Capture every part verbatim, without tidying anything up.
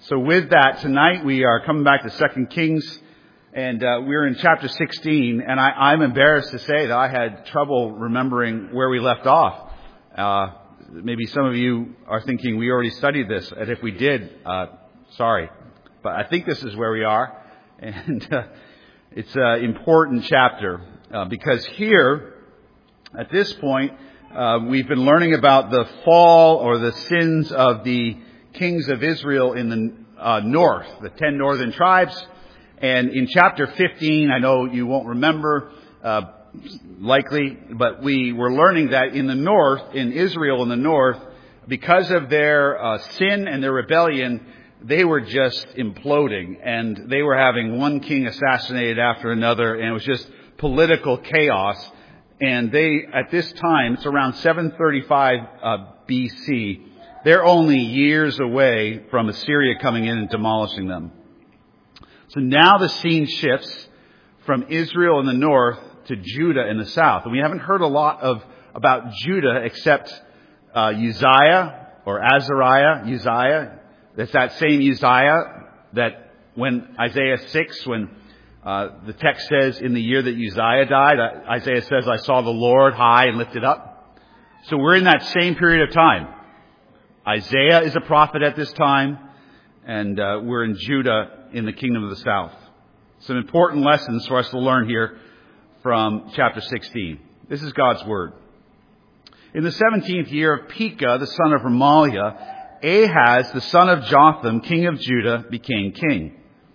So with that, tonight we are coming back to Second Kings, and uh, we're in chapter sixteen, and I, I'm embarrassed to say that I had trouble remembering where we left off. Uh, maybe some of you are thinking we already studied this, and if we did, uh, sorry. But I think this is where we are, and uh, it's an important chapter, uh, because here, at this point, uh, we've been learning about the fall or the sins of the kings of Israel in the uh, north, the ten northern tribes. And in chapter fifteen, I know you won't remember, uh, likely, but we were learning that in the north, in Israel in the north, because of their uh, sin and their rebellion, they were just imploding, and they were having one king assassinated after another, and it was just political chaos. And they, at this time, it's around seven thirty-five uh, B C, they're only years away from Assyria coming in and demolishing them. So now the scene shifts from Israel in the north to Judah in the south. And we haven't heard a lot of about Judah except uh, Uzziah or Azariah, Uzziah. That's that same Uzziah that when Isaiah six, when uh, the text says in the year that Uzziah died, Isaiah says, I saw the Lord high and lifted up. So we're in that same period of time. Isaiah is a prophet at this time, and uh, we're in Judah in the kingdom of the south. Some important lessons for us to learn here from chapter sixteen. This is God's word. In the seventeenth year of Pekah, the son of Remaliah, Ahaz, the son of Jotham, king of Judah, became king.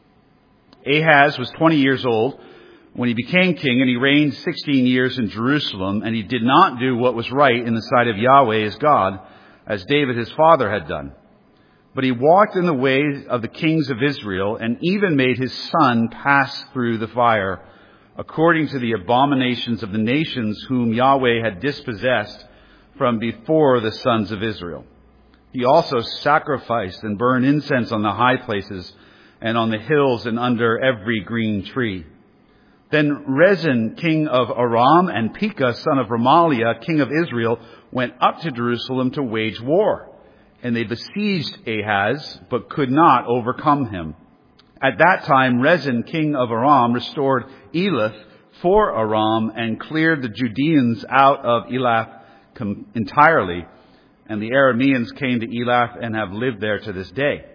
Ahaz was twenty years old when he became king, and he reigned sixteen years in Jerusalem, and he did not do what was right in the sight of Yahweh his God, as David his father had done. But he walked in the ways of the kings of Israel, and even made his son pass through the fire, according to the abominations of the nations whom Yahweh had dispossessed from before the sons of Israel. He also sacrificed and burned incense on the high places, and on the hills, and under every green tree. Then Rezin, king of Aram, and Pekah, son of Remaliah, king of Israel, went up to Jerusalem to wage war. And they besieged Ahaz, but could not overcome him. At that time, Rezin, king of Aram, restored Elath for Aram, and cleared the Judeans out of Elath entirely. And the Arameans came to Elath and have lived there to this day.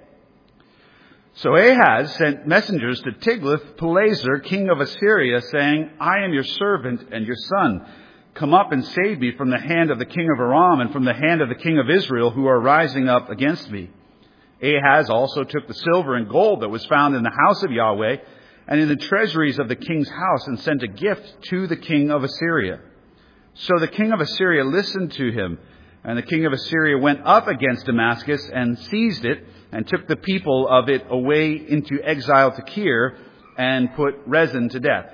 So Ahaz sent messengers to Tiglath-Pileser, king of Assyria, saying, I am your servant and your son. Come up and save me from the hand of the king of Aram and from the hand of the king of Israel, who are rising up against me. Ahaz also took the silver and gold that was found in the house of Yahweh and in the treasuries of the king's house, and sent a gift to the king of Assyria. So the king of Assyria listened to him, and the king of Assyria went up against Damascus and seized it, and took the people of it away into exile to Kir, and put Rezin to death.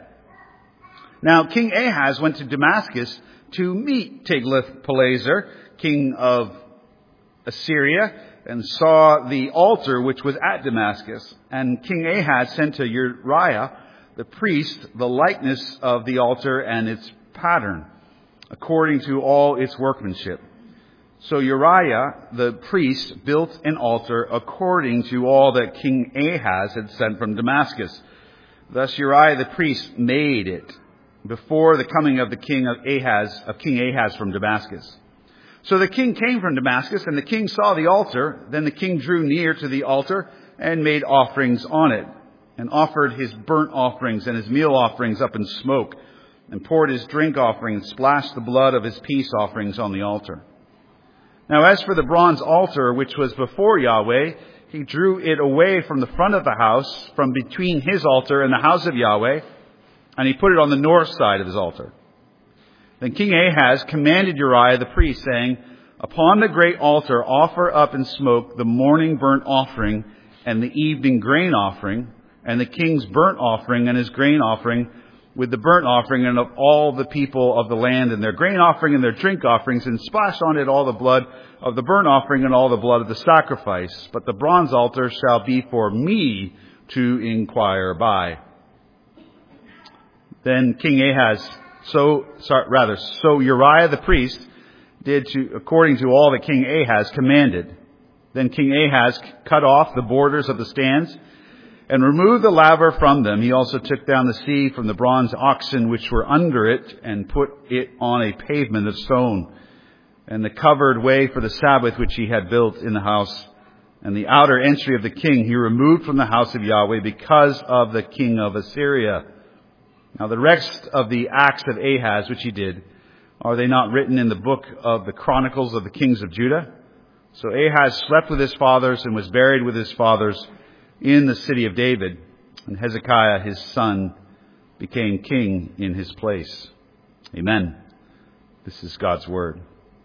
Now King Ahaz went to Damascus to meet Tiglath-Pileser, king of Assyria, and saw the altar which was at Damascus. And King Ahaz sent to Uriah the priest the likeness of the altar and its pattern, according to all its workmanship. So Uriah the priest built an altar according to all that King Ahaz had sent from Damascus. Thus Uriah the priest made it before the coming of the king of Ahaz, of King Ahaz from Damascus. So the king came from Damascus, and the king saw the altar. Then the king drew near to the altar and made offerings on it, and offered his burnt offerings and his meal offerings up in smoke, and poured his drink offering and splashed the blood of his peace offerings on the altar. Now as for the bronze altar which was before Yahweh, he drew it away from the front of the house, from between his altar and the house of Yahweh, and he put it on the north side of his altar. Then King Ahaz commanded Uriah the priest, saying, Upon the great altar offer up in smoke the morning burnt offering and the evening grain offering, and the king's burnt offering and his grain offering, with the burnt offering and of all the people of the land, and their grain offering and their drink offerings, and splash on it all the blood of the burnt offering and all the blood of the sacrifice. But the bronze altar shall be for me to inquire by. Then King Ahaz, so sorry, rather, so Uriah the priest did to according to all that King Ahaz commanded. Then King Ahaz cut off the borders of the stands and removed the laver from them. He also took down the sea from the bronze oxen which were under it and put it on a pavement of stone, and the covered way for the Sabbath which he had built in the house. And the outer entry of the king he removed from the house of Yahweh because of the king of Assyria. Now the rest of the acts of Ahaz which he did, are they not written in the book of the Chronicles of the kings of Judah? So Ahaz slept with his fathers and was buried with his fathers in the city of David. And Hezekiah his son became king in his place. Amen. This is God's word.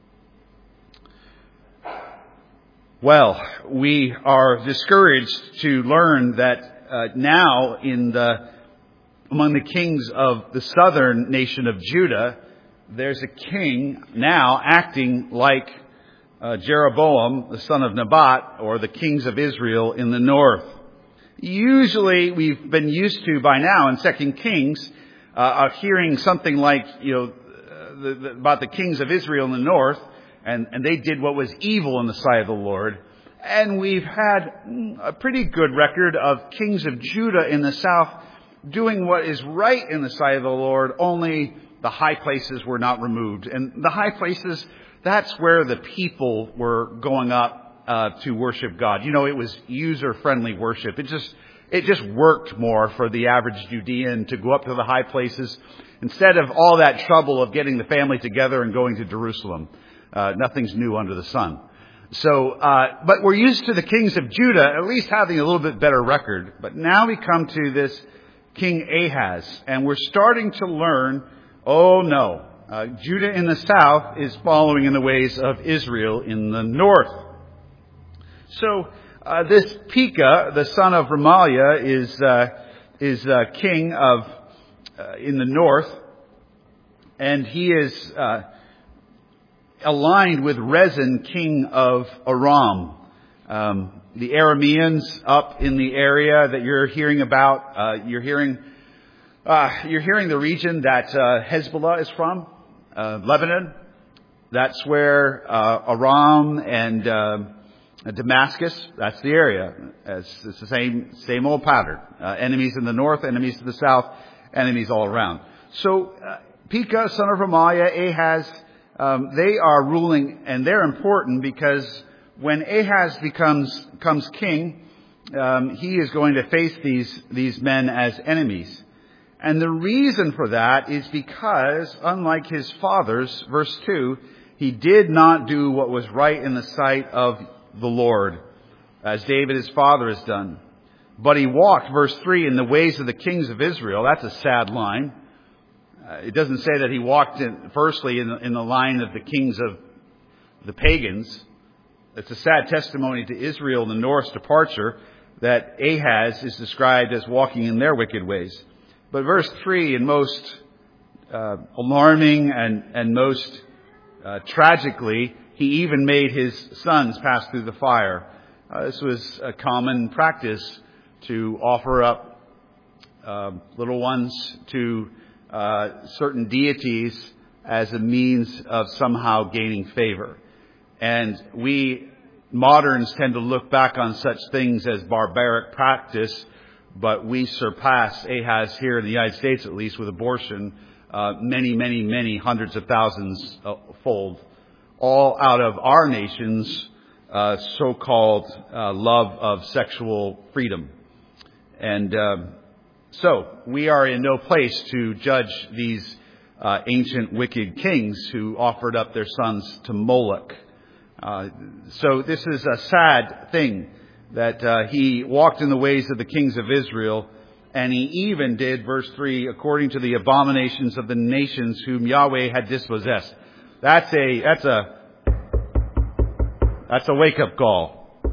Well, we are discouraged to learn that uh, now in the among the kings of the southern nation of Judah, there's a king now acting like uh, Jeroboam, the son of Nebat, or the kings of Israel in the north. Usually, we've been used to by now in Second Kings uh, of hearing something like, you know, the, the, about the kings of Israel in the north. And, and they did what was evil in the sight of the Lord. And we've had a pretty good record of kings of Judah in the south doing what is right in the sight of the Lord, only the high places were not removed. And the high places, that's where the people were going up uh, to worship God. You know, it was user-friendly worship. It just, it just worked more for the average Judean to go up to the high places instead of all that trouble of getting the family together and going to Jerusalem. Uh, nothing's new under the sun. So, uh, but we're used to the kings of Judah at least having a little bit better record. But now we come to this King Ahaz, and we're starting to learn, oh no, uh, Judah in the south is following in the ways of Israel in the north. So, uh, this Pekah, the son of Remaliah, is, uh, is, uh, king of, uh, in the north, and he is, uh, aligned with Rezin, king of Aram. Um, the Arameans up in the area that you're hearing about, uh, you're hearing, uh, you're hearing the region that, uh, Hezbollah is from, uh, Lebanon. That's where, uh, Aram and, uh, Damascus, that's the area. It's, it's the same, same old pattern. Uh, enemies in the north, enemies to the south, enemies all around. So, uh, Pekah, son of Remaliah, Ahaz, Um, they are ruling, and they're important because when Ahaz becomes becomes king, um, he is going to face these these men as enemies. And the reason for that is because, unlike his fathers, verse two, he did not do what was right in the sight of the Lord, as David his father has done. But he walked, verse three, in the ways of the kings of Israel. That's a sad line. Uh, it doesn't say that he walked in, firstly in the, in the line of the kings of the pagans. It's a sad testimony to Israel, the North's departure, that Ahaz is described as walking in their wicked ways. But verse three, and most uh, alarming and, and most uh, tragically, he even made his sons pass through the fire. Uh, this was a common practice to offer up uh, little ones to Uh, certain deities as a means of somehow gaining favor. And we moderns tend to look back on such things as barbaric practice, but we surpass Ahaz here in the United States, at least with abortion, uh, many, many, many hundreds of thousands uh, fold, all out of our nation's uh, so-called uh, love of sexual freedom. And uh, So, we are in no place to judge these uh, ancient wicked kings who offered up their sons to Moloch. Uh, so, this is a sad thing that uh, he walked in the ways of the kings of Israel, and he even did, verse three, according to the abominations of the nations whom Yahweh had dispossessed. That's a, that's a, that's a wake-up call.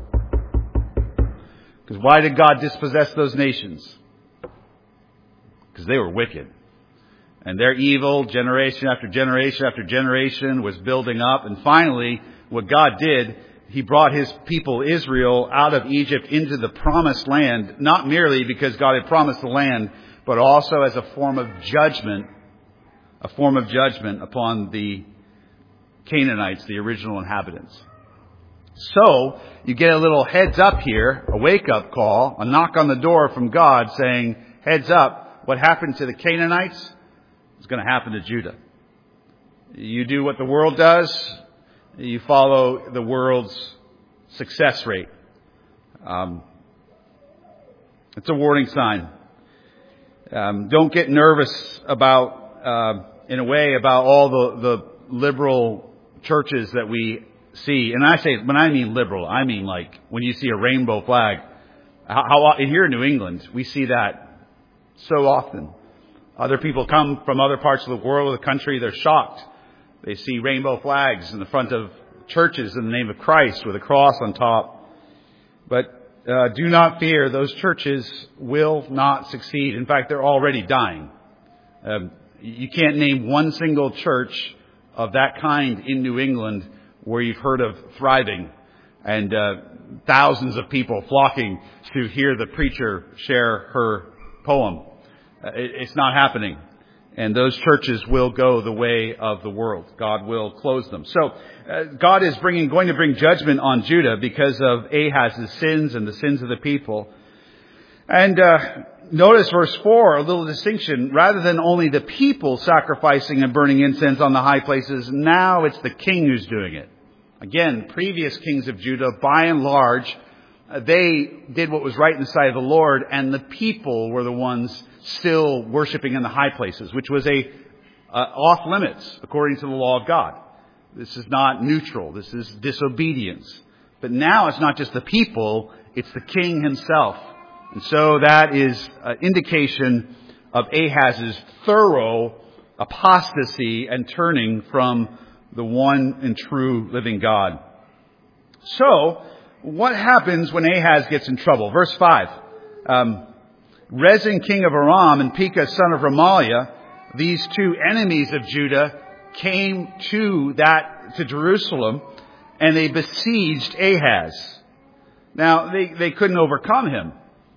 Because why did God dispossess those nations? Because they were wicked. And their evil, generation after generation after generation, was building up. And finally, what God did, He brought His people Israel out of Egypt into the promised land, not merely because God had promised the land, but also as a form of judgment, a form of judgment upon the Canaanites, the original inhabitants. So you get a little heads up here, a wake-up call, a knock on the door from God saying, heads up, what happened to the Canaanites is going to happen to Judah. You do what the world does, you follow the world's success rate. Um, it's a warning sign. Um, don't get nervous about, uh, in a way, about all the, the liberal churches that we see. And I say, when I mean liberal, I mean like when you see a rainbow flag. How, how here in New England, we see that so often. Other people come from other parts of the world, of the country, they're shocked. They see rainbow flags in the front of churches in the name of Christ with a cross on top. But uh, do not fear, those churches will not succeed. In fact, they're already dying. Um, you can't name one single church of that kind in New England where you've heard of thriving and uh, thousands of people flocking to hear the preacher share her poem. Uh, it, it's not happening. And those churches will go the way of the world. God will close them. So uh, God is bringing, going to bring judgment on Judah because of Ahaz's sins and the sins of the people. And uh, notice verse four, a little distinction. Rather than only the people sacrificing and burning incense on the high places, now it's the king who's doing it. Again, previous kings of Judah, by and large, uh, they did what was right in the sight of the Lord, and the people were the ones still worshiping in the high places, which was a uh, off limits according to the law of God. This is not neutral. This is disobedience. But now it's not just the people, it's the king himself. And so that is an indication of Ahaz's thorough apostasy and turning from the one and true living God. So, what happens when Ahaz gets in trouble? Verse five. Um, Rezin, king of Aram, and Pekah, son of Remaliah, these two enemies of Judah, came to that to Jerusalem, and they besieged Ahaz. Now, they, they couldn't overcome him.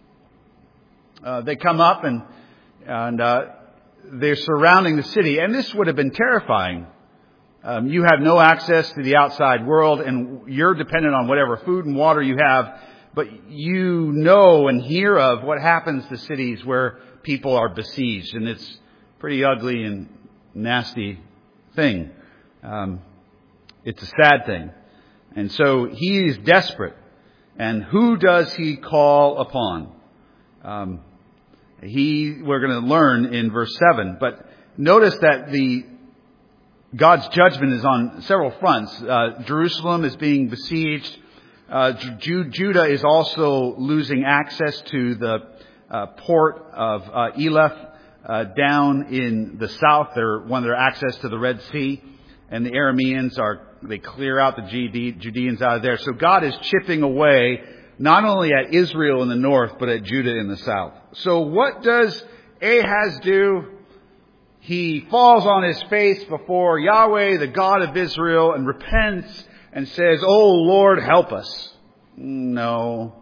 Uh, they come up and and uh, they're surrounding the city, and this would have been terrifying. Um, you have no access to the outside world, and you're dependent on whatever food and water you have. But you know and hear of what happens to cities where people are besieged, and it's a pretty ugly and nasty thing. Um, it's a sad thing. And so he is desperate. And who does he call upon? Um, he, we're going to learn in verse seven. But notice that the God's judgment is on several fronts. Uh, Jerusalem is being besieged. Uh, Ju- Judah is also losing access to the uh, port of uh, Eleph uh, down in the south. They're one of their access to the Red Sea, and the Arameans are they clear out the Judeans out of there. So God is chipping away not only at Israel in the north, but at Judah in the south. So what does Ahaz do? He falls on his face before Yahweh, the God of Israel, and repents and says, "Oh Lord, help us." No.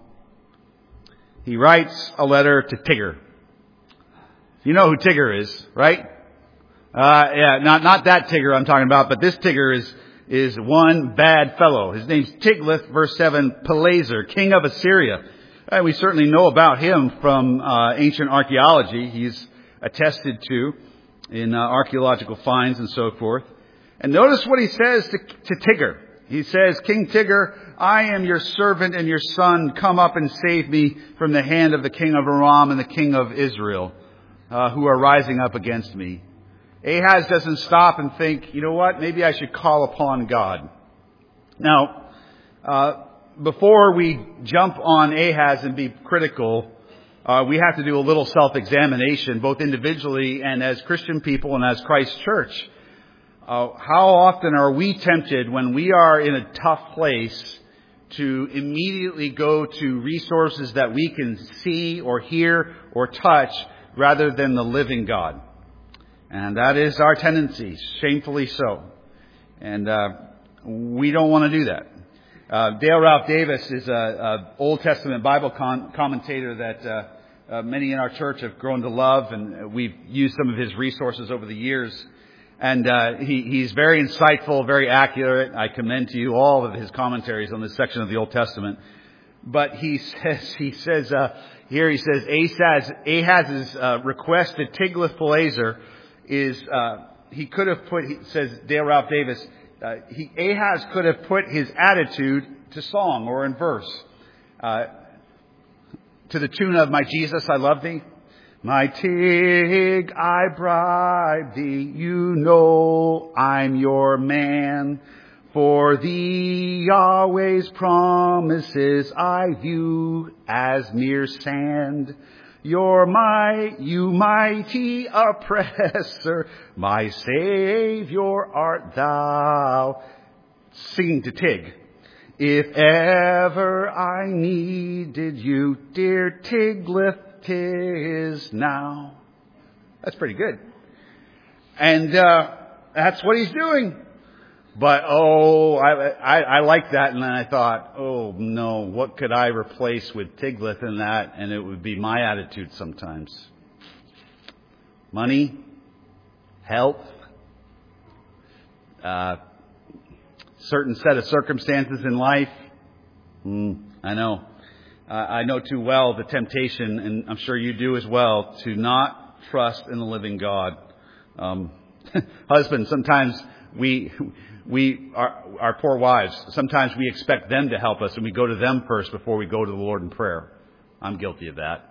He writes a letter to Tigger. You know who Tigger is, right? Uh, yeah, not, not that Tigger I'm talking about, but this Tigger is, is one bad fellow. His name's Tiglath, verse seven, Pileser, king of Assyria. Uh, we certainly know about him from, uh, ancient archaeology. He's attested to in, uh, archaeological finds and so forth. And notice what he says to, to Tigger. He says, "King Tigger, I am your servant and your son. Come up and save me from the hand of the king of Aram and the king of Israel, uh, who are rising up against me." Ahaz doesn't stop and think, you know what, maybe I should call upon God. Now, uh, before we jump on Ahaz and be critical, uh, we have to do a little self-examination, both individually and as Christian people and as Christ's church. Uh, how often are we tempted when we are in a tough place to immediately go to resources that we can see or hear or touch rather than the living God? And that is our tendency, shamefully so. And uh, we don't want to do that. Uh, Dale Ralph Davis is an Old Testament Bible con- commentator that uh, uh, many in our church have grown to love, and we've used some of his resources over the years. And uh, he, he's very insightful, very accurate. I commend to you all of his commentaries on this section of the Old Testament. But he says, he says uh, here, he says, Ahaz, Ahaz's uh, request to Tiglath-Pileser is, uh, he could have put, he says Dale Ralph Davis, uh, he, Ahaz could have put his attitude to song or in verse. Uh, to the tune of My Jesus, I Love Thee. My Tig, I bribe thee, you know I'm your man. For thee Yahweh's promises I view as mere sand. You're my, you mighty oppressor, my Savior art thou. Singing to Tig. If ever I needed you, dear Tiglath, 'tis now. That's pretty good. And uh that's what he's doing. But, oh, I, I, I like that. And then I thought, oh, no, what could I replace with Tiglath in that? And it would be my attitude sometimes. Money, health, uh, certain set of circumstances in life. Mm, I know. Uh, I know too well the temptation, and I'm sure you do as well, to not trust in the living God. Um, husbands, sometimes we, we, our, our poor wives, sometimes we expect them to help us, and we go to them first before we go to the Lord in prayer. I'm guilty of that.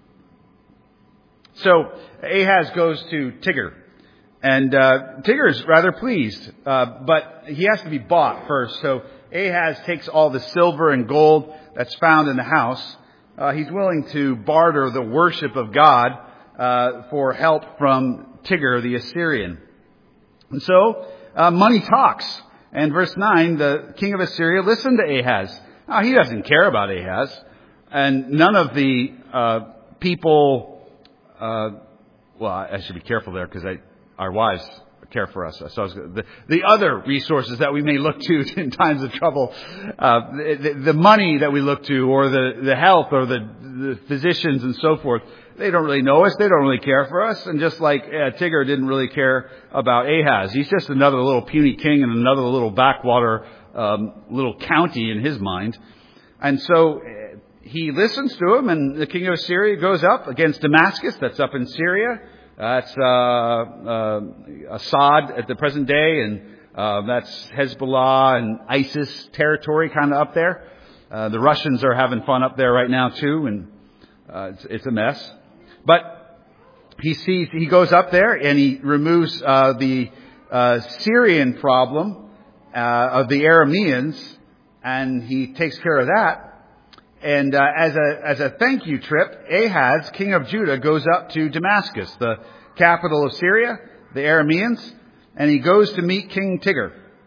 So Ahaz goes to Tigger, and uh, Tigger's rather pleased, uh, but he has to be bought first. So Ahaz takes all the silver and gold that's found in the house. Uh, he's willing to barter the worship of God uh, for help from Tigger the Assyrian. And so uh, money talks. And verse nine, the king of Assyria listened to Ahaz. Now, he doesn't care about Ahaz. And none of the uh, people, uh, well, I should be careful there because I, our wives care for us. So I was, the, the other resources that we may look to in times of trouble, uh, the, the money that we look to, or the, the health, or the, the physicians and so forth, they don't really know us. They don't really care for us. And just like uh, Tigger didn't really care about Ahaz, he's just another little puny king in another little backwater um, little county in his mind. And so uh, he listens to him, and the king of Assyria goes up against Damascus, that's up in Syria. That's uh, uh, Assad at the present day, and uh, that's Hezbollah and ISIS territory kind of up there. Uh, the Russians are having fun up there right now too, and uh, it's, it's a mess. But he sees, he goes up there and he removes uh, the uh, Syrian problem uh, of the Arameans, and he takes care of that. And uh, as a as a thank you trip, Ahaz, king of Judah, goes up to Damascus, the capital of Syria, the Arameans, and he goes to meet King Tigger.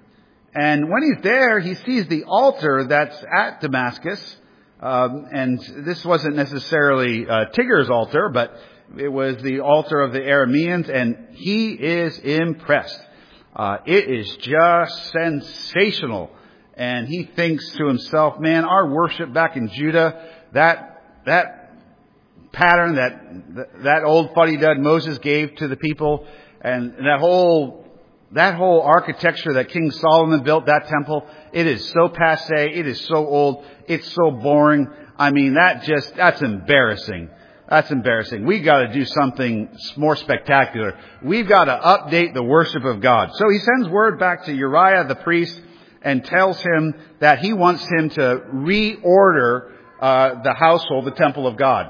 And when he's there, he sees the altar that's at Damascus. Um, and this wasn't necessarily uh, Tigger's altar, but it was the altar of the Arameans, and he is impressed. Uh, it is just sensational. And he thinks to himself, man, our worship back in Judah, that that pattern, that that old fuddy-dud Moses gave to the people, and that whole that whole architecture that King Solomon built, that temple, it is so passé, it is so old, it's so boring. I mean, that just that's embarrassing. That's embarrassing. We got to do something more spectacular. We've got to update the worship of God. So he sends word back to Uriah the priest, and tells him that he wants him to reorder uh, the household, the temple of God.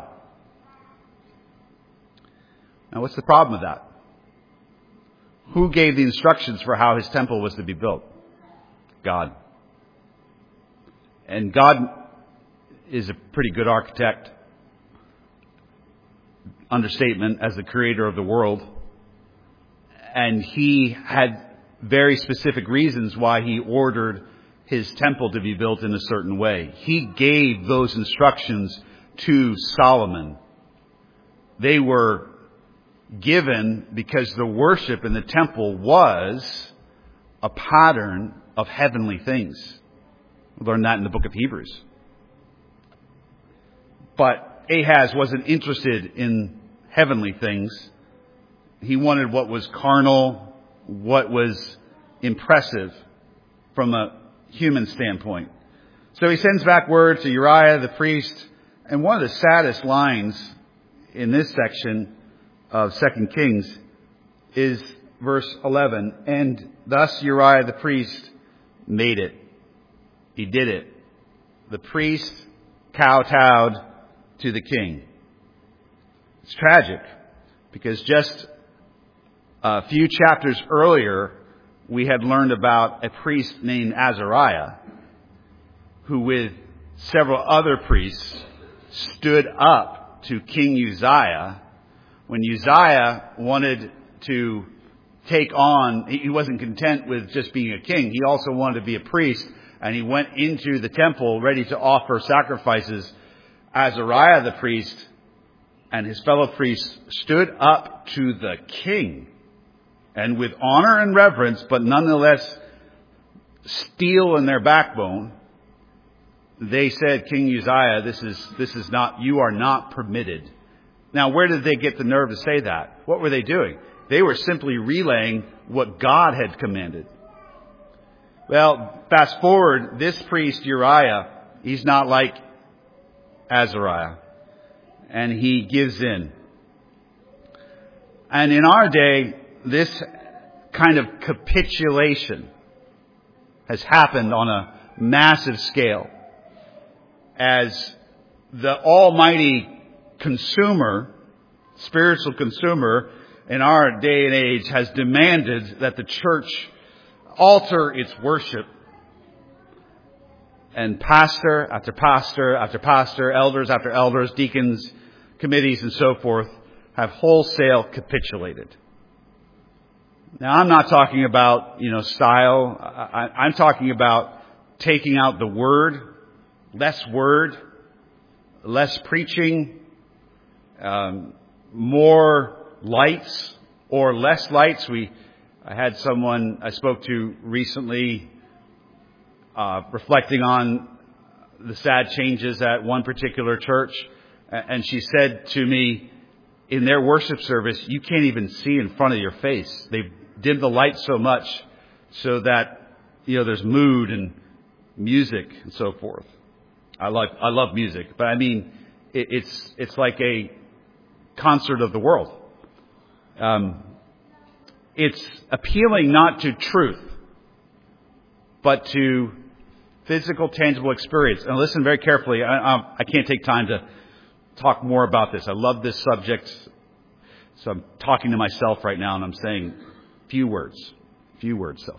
Now, what's the problem with that? Who gave the instructions for how his temple was to be built? God. And God is a pretty good architect. Understatement, as the creator of the world. And he had very specific reasons why he ordered his temple to be built in a certain way. He gave those instructions to Solomon. They were given because the worship in the temple was a pattern of heavenly things. We learn that in the book of Hebrews. But Ahaz wasn't interested in heavenly things. He wanted what was carnal, what was impressive from a human standpoint. So he sends back word to Uriah the priest, and one of the saddest lines in this section of Second Kings is verse eleven. And thus Uriah the priest made it. He did it. The priest kowtowed to the king. It's tragic because just a few chapters earlier, we had learned about a priest named Azariah, who with several other priests stood up to King Uzziah when Uzziah wanted to take on, he wasn't content with just being a king. He also wanted to be a priest, and he went into the temple ready to offer sacrifices. Azariah the priest and his fellow priests stood up to the king, and with honor and reverence, but nonetheless steel in their backbone, they said, King Uzziah, this is, this is not, you are not permitted. Now, where did they get the nerve to say that? What were they doing? They were simply relaying what God had commanded. Well, fast forward, this priest Uriah, he's not like Azariah, and he gives in. And in our day, this kind of capitulation has happened on a massive scale as the almighty consumer, spiritual consumer in our day and age has demanded that the church alter its worship. And pastor after pastor after pastor, elders after elders, deacons, committees and so forth have wholesale capitulated. Now, I'm not talking about, you know, style. I, I'm talking about taking out the word, less word, less preaching, um, more lights or less lights. We, I had someone I spoke to recently uh, reflecting on the sad changes at one particular church, and she said to me, in their worship service, you can't even see in front of your face. They've dimmed the light so much so that, you know, there's mood and music and so forth. I like, I love music, but I mean, it, it's, it's like a concert of the world. Um, it's appealing not to truth, but to physical, tangible experience. And listen very carefully. I, I, I can't take time to talk more about this. I love this subject. So I'm talking to myself right now and I'm saying few words. Few words. So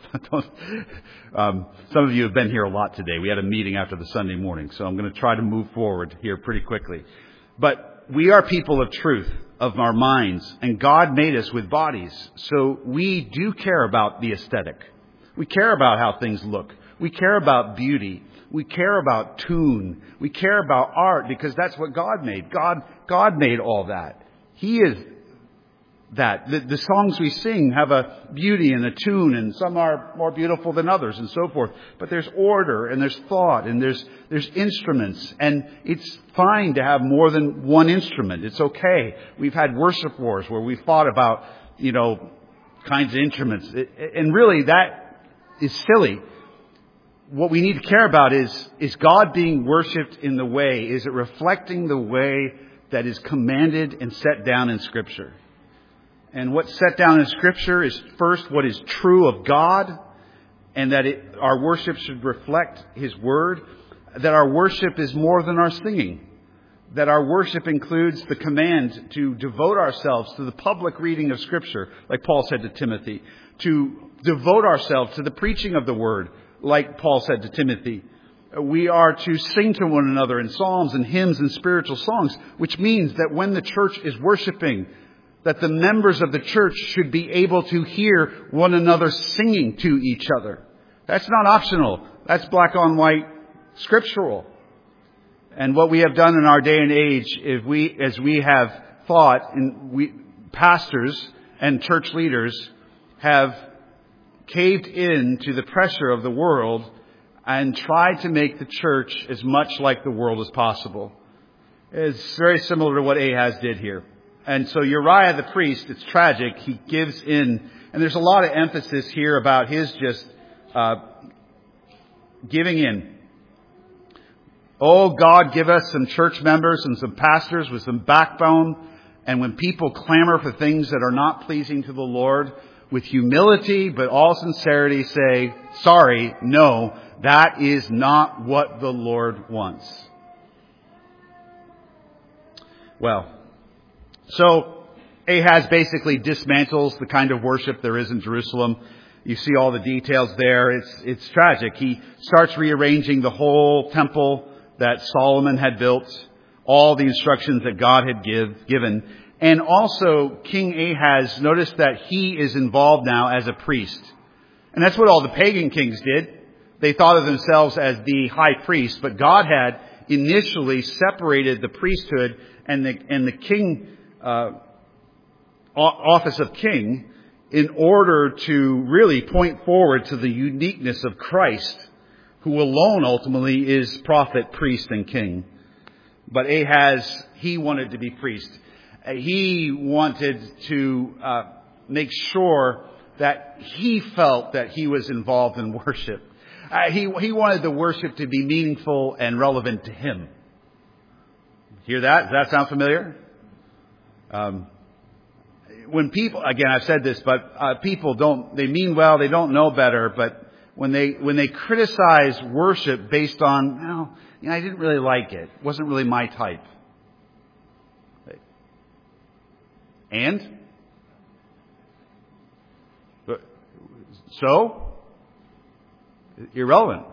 um, some of you have been here a lot today. We had a meeting after the Sunday morning, so I'm going to try to move forward here pretty quickly. But we are people of truth, of our minds, and God made us with bodies. So we do care about the aesthetic. We care about how things look. We care about beauty. We care about tune. We care about art because that's what God made. God, God made all that. He is that. The, the songs we sing have a beauty and a tune, and some are more beautiful than others and so forth. But there's order and there's thought and there's, there's instruments, and it's fine to have more than one instrument. It's okay. We've had worship wars where we've thought about, you know, kinds of instruments. It, and really that is silly. What we need to care about is, is God being worshipped in the way? Is it reflecting the way that is commanded and set down in Scripture? And what's set down in Scripture is first what is true of God, and that it, our worship should reflect His Word, that our worship is more than our singing, that our worship includes the command to devote ourselves to the public reading of Scripture, like Paul said to Timothy, to devote ourselves to the preaching of the Word, like Paul said to Timothy. We are to sing to one another in psalms and hymns and spiritual songs, which means that when the church is worshiping, that the members of the church should be able to hear one another singing to each other. That's not optional. That's black on white scriptural. And what we have done in our day and age, if we, as we have thought, and we, pastors and church leaders have caved in to the pressure of the world and tried to make the church as much like the world as possible. It's very similar to what Ahaz did here. And so Uriah the priest, it's tragic, he gives in. And there's a lot of emphasis here about his just uh, giving in. Oh, God, give us some church members and some pastors with some backbone. And when people clamor for things that are not pleasing to the Lord, with humility but all sincerity say, sorry, no, that is not what the Lord wants. Well, so Ahaz basically dismantles the kind of worship there is in Jerusalem. You see all the details there. It's, it's tragic. He starts rearranging the whole temple that Solomon had built, all the instructions that God had give, given. And also, King Ahaz, notice that he is involved now as a priest. And that's what all the pagan kings did. They thought of themselves as the high priest, but God had initially separated the priesthood and the, and the king, uh, office of king in order to really point forward to the uniqueness of Christ, who alone ultimately is prophet, priest, and king. But Ahaz, he wanted to be priest. He wanted to uh, make sure that he felt that he was involved in worship. Uh, he, he wanted the worship to be meaningful and relevant to him. Hear that? Does that sound familiar? Um, when people, again, I've said this, but uh, people don't, they mean well, they don't know better, but when they, when they criticize worship based on, well, you know, I didn't really like it. It wasn't really my type. And? So? Irrelevant.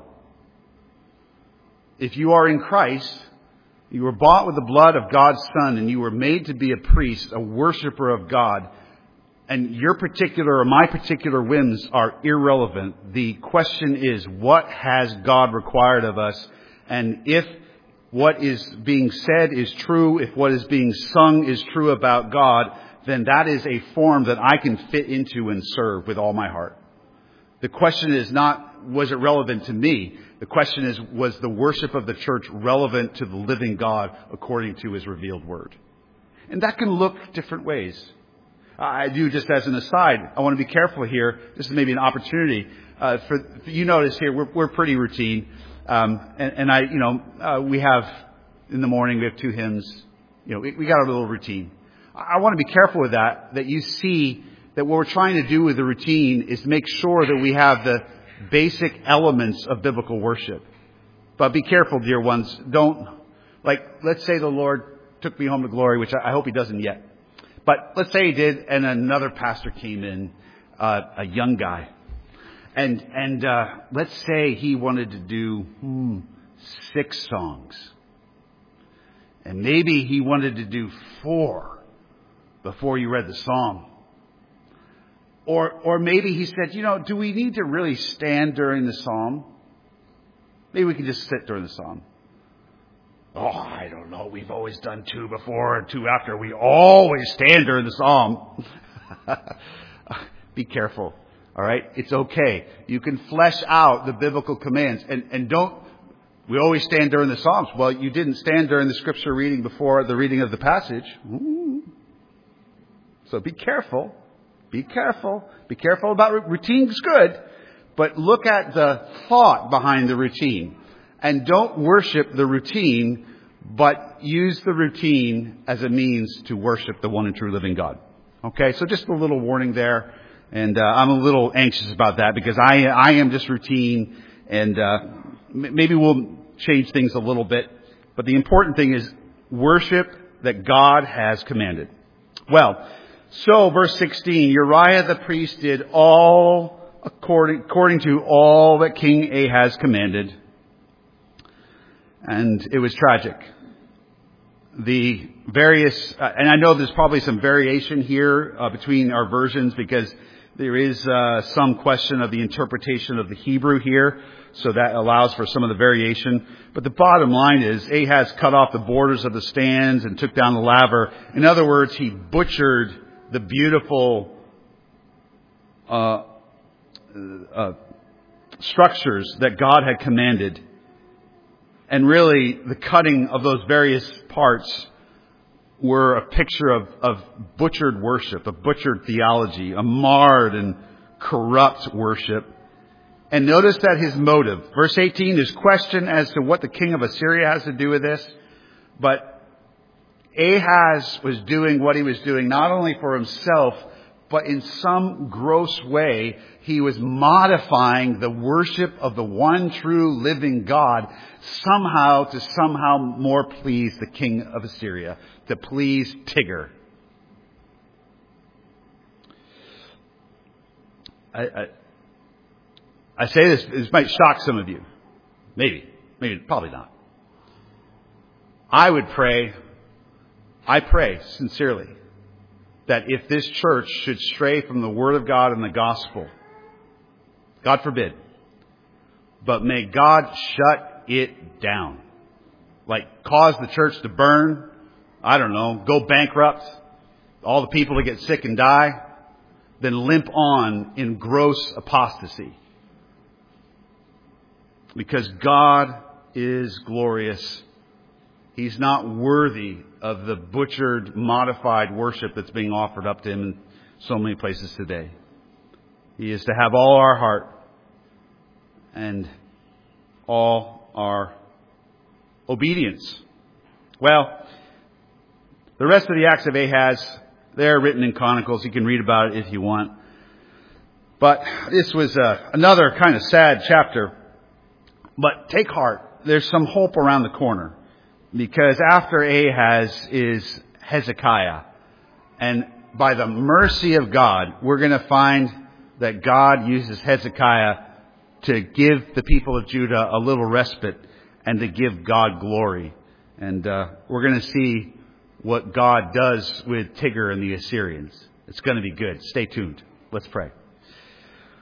If you are in Christ, you were bought with the blood of God's Son, and you were made to be a priest, a worshiper of God, and your particular or my particular whims are irrelevant. The question is, what has God required of us? And if what is being said is true, if what is being sung is true about God, then that is a form that I can fit into and serve with all my heart. The question is not, was it relevant to me? The question is, was the worship of the church relevant to the living God according to His revealed word? And that can look different ways. I do, just as an aside, I want to be careful here. This is maybe an opportunity. Uh, for, you notice here, we're, we're pretty routine. Um, and, and I, you know, uh, we have, in the morning, we have two hymns. You know, we, we got our little routine. I, I want to be careful with that, that you see that what we're trying to do with the routine is make sure that we have the basic elements of biblical worship. But be careful, dear ones. Don't, like, let's say the Lord took me home to glory, which I, I hope He doesn't yet. But let's say He did, and another pastor came in, uh, a young guy. And, and, uh, let's say he wanted to do, hmm, six songs. And maybe he wanted to do four before you read the psalm. Or, or maybe he said, you know, do we need to really stand during the psalm? Maybe we can just sit during the psalm. Oh, I don't know. We've always done two before and two after. We always stand during the psalm. Be careful. All right? It's okay. You can flesh out the biblical commands. And, and don't, we always stand during the Psalms. Well, you didn't stand during the scripture reading before the reading of the passage. Ooh. So be careful. Be careful. Be careful about routine's good. But look at the thought behind the routine. And don't worship the routine, but use the routine as a means to worship the one and true living God. Okay? So just a little warning there. And uh, I'm a little anxious about that because I I am just routine, and uh, m- maybe we'll change things a little bit. But the important thing is worship that God has commanded. Well, so verse sixteen, Uriah the priest did all according according to all that King Ahaz commanded, and it was tragic. The various, uh, and I know there's probably some variation here uh, between our versions because there is uh, some question of the interpretation of the Hebrew here, so that allows for some of the variation. But the bottom line is Ahaz cut off the borders of the stands and took down the laver. In other words, he butchered the beautiful uh, uh, structures that God had commanded. And really, the cutting of those various parts were a picture of, of butchered worship, a butchered theology, a marred and corrupt worship. And notice that his motive, verse eighteen, is question as to what the king of Assyria has to do with this. But Ahaz was doing what he was doing not only for himself, but in some gross way, he was modifying the worship of the one true living God somehow to somehow more please the king of Assyria, to please Tigger. I, I, I say this, this might shock some of you. Maybe. Maybe, probably not. I would pray, I pray sincerely, that if this church should stray from the Word of God and the gospel, God forbid, but may God shut it down. Like cause the church to burn, I don't know, go bankrupt, all the people to get sick and die, then limp on in gross apostasy. Because God is glorious. He's not worthy of the butchered, modified worship that's being offered up to him in so many places today. He is to have all our heart and all our obedience. Well, the rest of the acts of Ahaz, they're written in Chronicles. You can read about it if you want. But this was uh, another kind of sad chapter. But take heart. There's some hope around the corner. Because after Ahaz is Hezekiah. And by the mercy of God, we're going to find that God uses Hezekiah to give the people of Judah a little respite and to give God glory. And uh, we're going to see what God does with Tigger and the Assyrians. It's going to be good. Stay tuned. Let's pray.